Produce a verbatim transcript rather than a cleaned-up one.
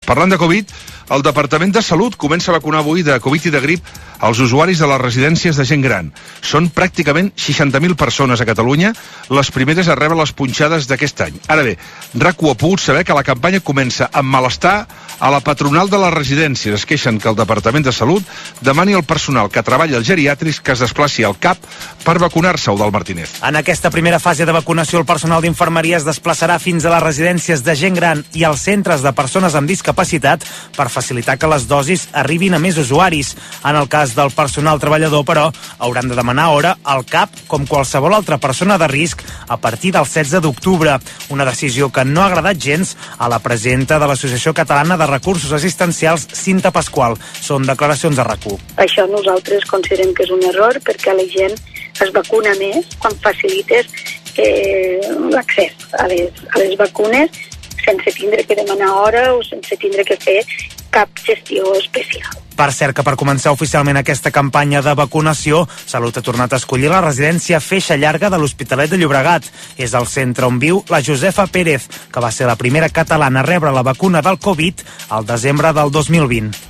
Parlant de Covid, el Departament de Salut comença a vacunar avui de Covid i de grip als usuaris de les residències de gent gran. Són pràcticament seixanta mil persones a Catalunya, les primeres a rebre les punxades d'aquest any. Ara bé, RAC1 ha pogut saber que la campanya comença amb malestar a la patronal de les residències. Es queixen que el Departament de Salut demani al personal que treballa als geriàtrics que es desplaci al C A P per vacunar-se, Eudald Martínez. En aquesta primera fase de vacunació, el personal d'infermeria es desplaçarà fins a les residències de gent gran i als centres de persones amb discapacitat per facilitar que les dosis arribin a més usuaris. En el cas del personal treballador, però, hauran de demanar hora al C A P com qualsevol altra persona de risc a partir del setze d'octubre. Una decisió que no ha agradat gens a la presidenta de l'Associació Catalana de Recursos Assistencials, Cinta Pasqual. Són declaracions a RAC1. Això nosaltres considerem que és un error perquè la gent es vacuna més quan facilites eh, l'accés a les, a les vacunes sense tindre que demanar hora o sense tindre que fer cap gestió especial. Per cert, que per començar oficialment aquesta campanya de vacunació, Salut ha tornat a escollir la residència Feixa Llarga de l'Hospitalet de Llobregat. És el centre on viu la Josefa Pérez, que va ser la primera catalana a rebre la vacuna del Covid al desembre del dos mil vint.